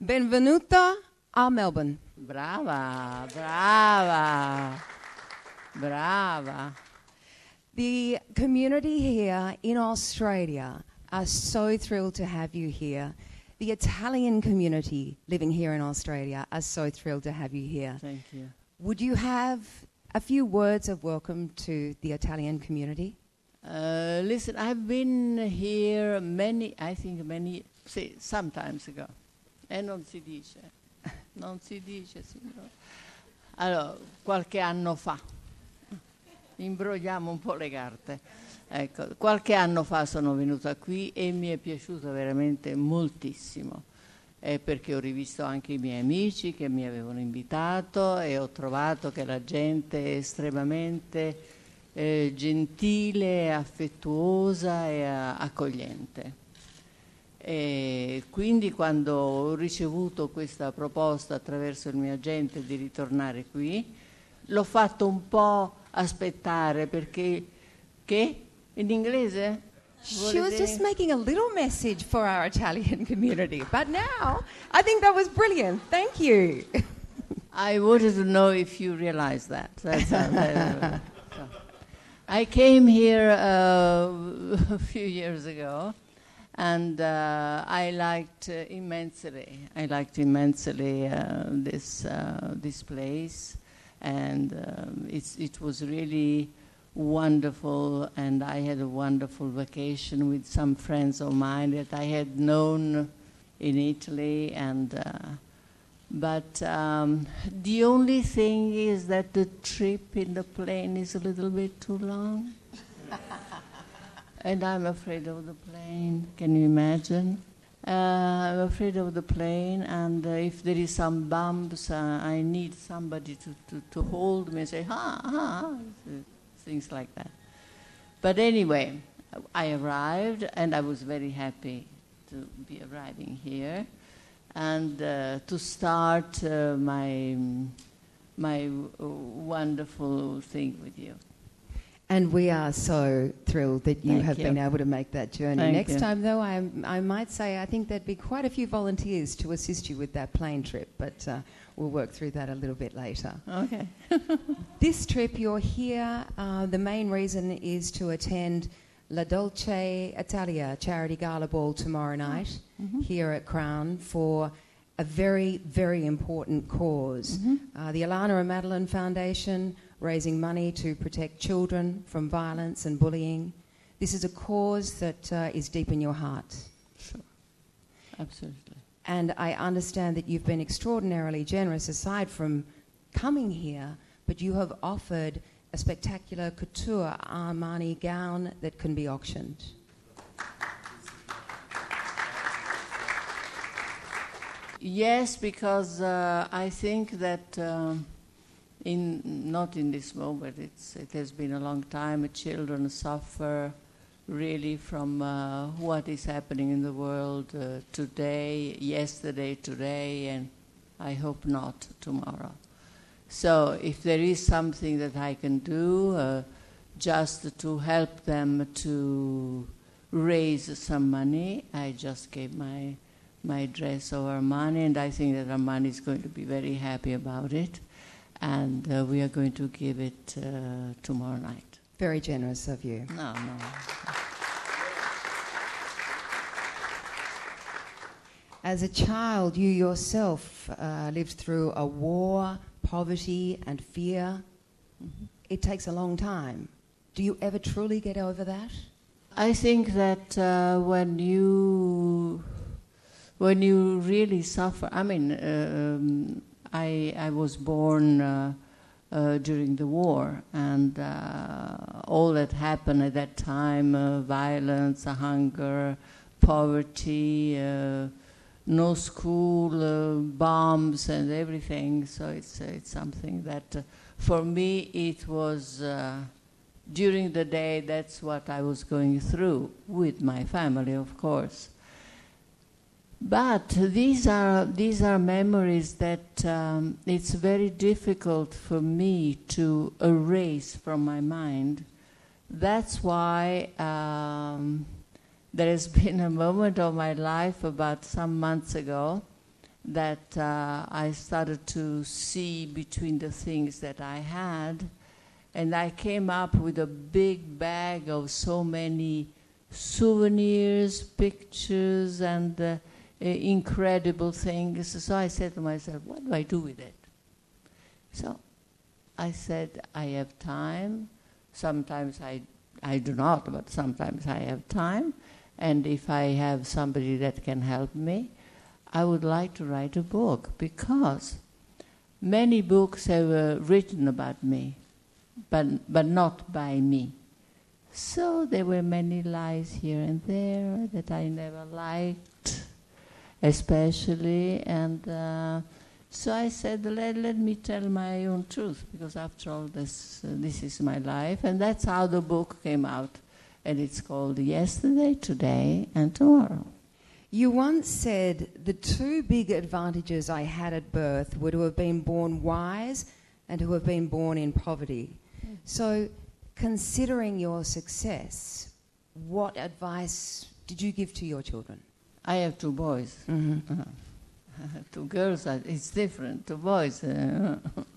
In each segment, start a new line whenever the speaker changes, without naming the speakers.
Benvenuta a Melbourne.
Brava, brava, brava.
The community here in Australia are so thrilled to have you here. The Italian community living here in Australia are so thrilled to have you here.
Thank you.
Would you have a few words of welcome to the Italian community?
Listen, I've been here some times ago. E non si dice, signore. Allora, qualche anno fa. Imbrogliamo un po' le carte. Ecco, qualche anno fa sono venuta qui e mi è piaciuto veramente moltissimo, perché ho rivisto anche i miei amici che mi avevano invitato e ho trovato che la gente è estremamente gentile, affettuosa e accogliente. E quindi quando ho ricevuto questa proposta attraverso il mio agente di ritornare qui, l'ho fatto un po' aspettare perché in inglese?
She was just making a little message for our Italian community, but now I think that was brilliant. Thank you.
I wanted to know if you realize that. I came here a few years ago, and I liked immensely. This place, and it was really wonderful. And I had a wonderful vacation with some friends of mine that I had known in Italy. But the only thing is that the trip in the plane is a little bit too long. And I'm afraid of the plane. Can you imagine? I'm afraid of the plane, and if there is some bumps, I need somebody to hold me and say, things like that. But anyway, I arrived, and I was very happy to be arriving here, and to start my wonderful thing with you.
And we are so thrilled that you have been able to make that journey.
Thank
Next
you.
time, though, I might say I think there'd be quite a few volunteers to assist you with that plane trip, but we'll work through that a little bit later.
Okay.
This trip, you're here. The main reason is to attend La Dolce Italia charity gala ball tomorrow night here at Crown for a very, very important cause. The Alana and Madeline Foundation, raising money to protect children from violence and bullying. This is a cause that is deep in your heart.
Sure. Absolutely.
And I understand that you've been extraordinarily generous aside from coming here, but you have offered a spectacular couture Armani gown that can be auctioned.
Yes, because I think that not in this moment, it has been a long time. Children suffer really from what is happening in the world yesterday, today, and I hope not tomorrow. So if there is something that I can do just to help them to raise some money, I just gave my dress of Armani, and I think that Armani is going to be very happy about it. And we are going to give it tomorrow night.
Very generous of you.
No.
As a child, you yourself lived through a war, poverty, and fear. It takes a long time. Do you ever truly get over that?
I think that when you really suffer, I mean, I was born during the war, and all that happened at that time, violence, hunger, poverty, no school, bombs and everything. So it's something that for me it was during the day, that's what I was going through with my family, of course. But these are memories that it's very difficult for me to erase from my mind. That's why there has been a moment of my life about some months ago that I started to see between the things that I had, and I came up with a big bag of so many souvenirs, pictures, and incredible things. So I said to myself, what do I do with it? So I said, I have time. Sometimes I do not, but sometimes I have time. And if I have somebody that can help me, I would like to write a book, because many books have written about me, but not by me. So there were many lies here and there that I never liked, especially, and so I said, let me tell my own truth, because after all, this is my life, and that's how the book came out, and it's called Yesterday, Today, and Tomorrow.
You once said, the two big advantages I had at birth were to have been born wise and to have been born in poverty. So, considering your success, what advice did you give to your children?
I have two boys.
Mm-hmm.
Two girls, it's different. Two boys. No,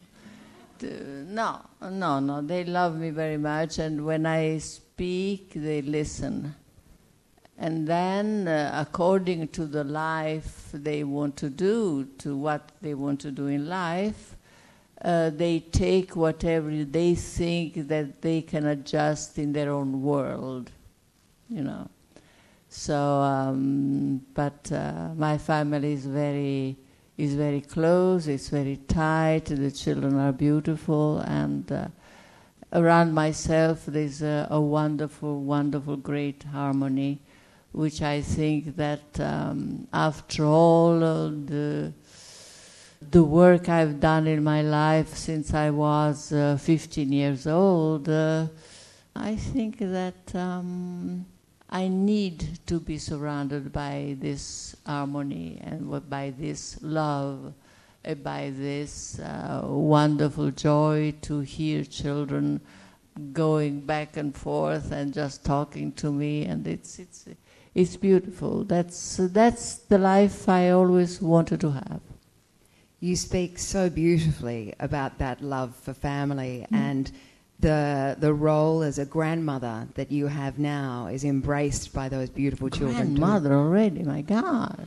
they love me very much, and when I speak, they listen. And then, according to the life they want to do, to what they want to do in life, they take whatever they think that they can adjust in their own world, you know. So, but my family is very close. It's very tight. The children are beautiful, and around myself there's a wonderful, wonderful, great harmony, which I think that after all the work I've done in my life since I was 15 years old, I think that I need to be surrounded by this harmony and by this love, by this wonderful joy to hear children going back and forth and just talking to me, and it's beautiful. That's the life I always wanted to have.
You speak so beautifully about that love for family, and the role as a grandmother that you have now is embraced by those beautiful children.
Grandmother already, my God.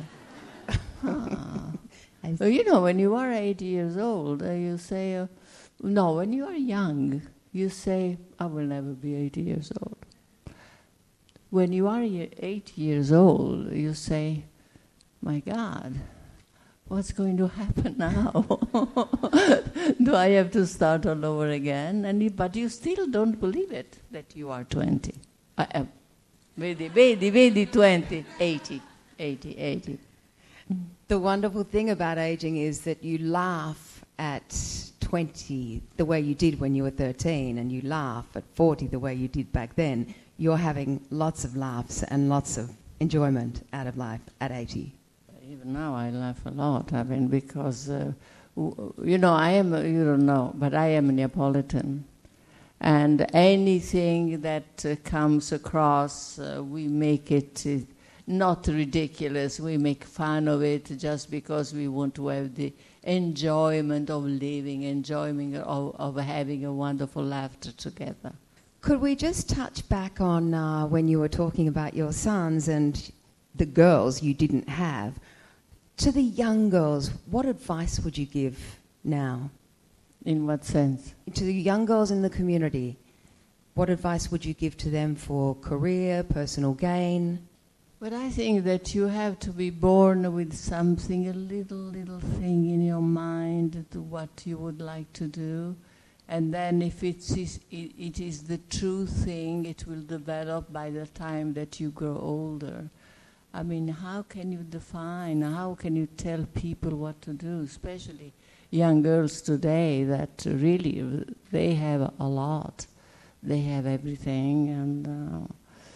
So, you know, when you are 80 years old, you say, no, when you are young, you say, I will never be 80 years old. When you are 8 years old, you say, my God, what's going to happen now? Do I have to start all over again? But you still don't believe it, that you are 20. Vedi, 20, 80.
The wonderful thing about aging is that you laugh at 20 the way you did when you were 13, and you laugh at 40 the way you did back then. You're having lots of laughs and lots of enjoyment out of life at 80.
Even now I laugh a lot, I mean, because, you know, you don't know, but I am a Neapolitan. And anything that comes across, we make it not ridiculous. We make fun of it just because we want to have the enjoyment of living, enjoyment of having a wonderful laughter together.
Could we just touch back on when you were talking about your sons and the girls you didn't have? To the young girls, what advice would you give now?
In what sense?
To the young girls in the community, what advice would you give to them for career, personal gain?
But I think that you have to be born with something, a little thing in your mind to what you would like to do. And then if it is the true thing, it will develop by the time that you grow older. I mean, how can you define, how can you tell people what to do, especially young girls today that really, they have a lot. They have everything, and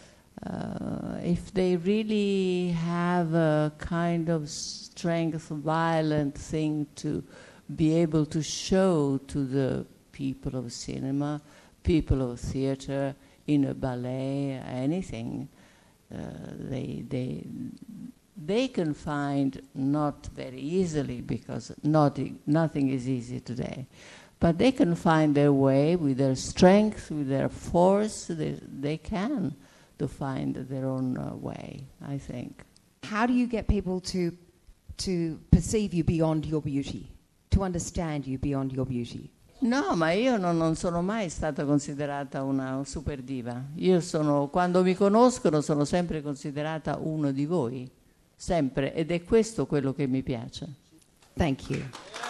if they really have a kind of strength, violent thing to be able to show to the people of cinema, people of theater, in a ballet, anything, they can find, not very easily, because nothing is easy today, but they can find their way with their strength, with their force. They can to find their own way, I think.
How do you get people to perceive you beyond your beauty, to understand you beyond your beauty?
No, ma io non sono mai stata considerata una super diva. Quando mi conoscono, sono sempre considerata uno di voi, sempre, ed è questo quello che mi piace.
Thank you.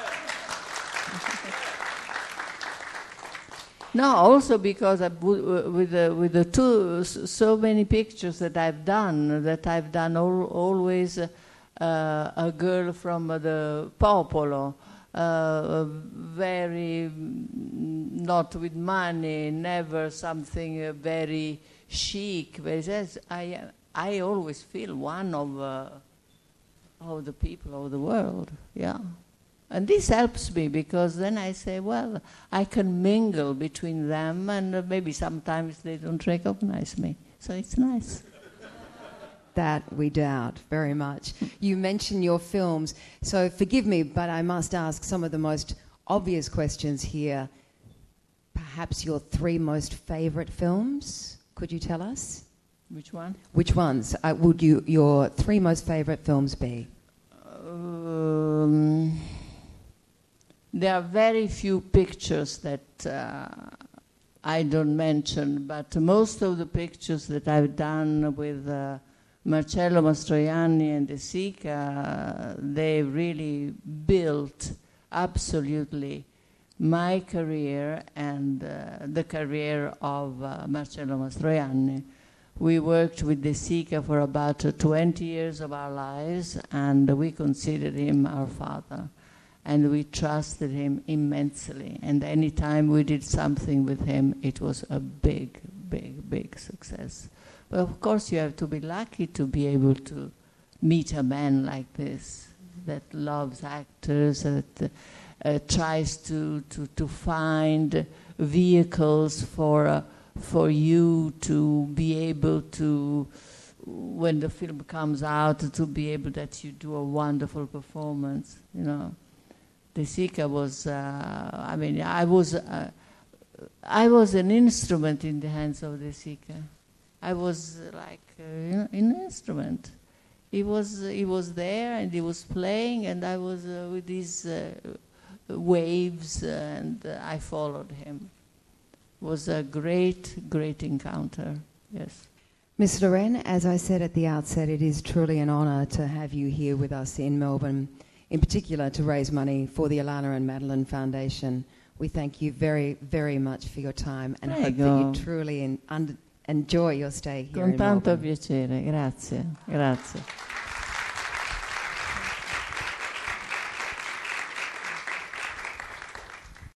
No, also because with the so many pictures that I've done always a girl from the popolo, very not with money, never something very chic. I always feel one of the people of the world, yeah. And this helps me, because then I say, well, I can mingle between them, and maybe sometimes they don't recognize me. So it's nice.
That we doubt very much. You mention your films, so forgive me, but I must ask some of the most obvious questions here. Perhaps your 3 most favourite films? Could you tell us?
Which one?
Which ones would your 3 most favourite films be?
There are very few pictures that I don't mention, but most of the pictures that I've done with Marcello Mastroianni and De Sica, they really built absolutely my career and the career of Marcello Mastroianni. We worked with De Sica for about 20 years of our lives, and we considered him our father. And we trusted him immensely. And any time we did something with him, it was a big, big, big success. But of course, you have to be lucky to be able to meet a man like this, that loves actors, that tries to find vehicles for you to be able to, when the film comes out, to be able that you do a wonderful performance, you know. De Sica was, I was an instrument in the hands of De Sica. I was like an instrument. He was there and he was playing, and I was with these waves, and I followed him. It was a great, great encounter, yes.
Miss Lorraine, as I said at the outset, it is truly an honour to have you here with us in Melbourne, in particular to raise money for the Alana and Madeline Foundation. We thank you very, very much for your time, and hope that you truly enjoy your stay here in Melbourne.
Con tanto piacere, grazie, grazie.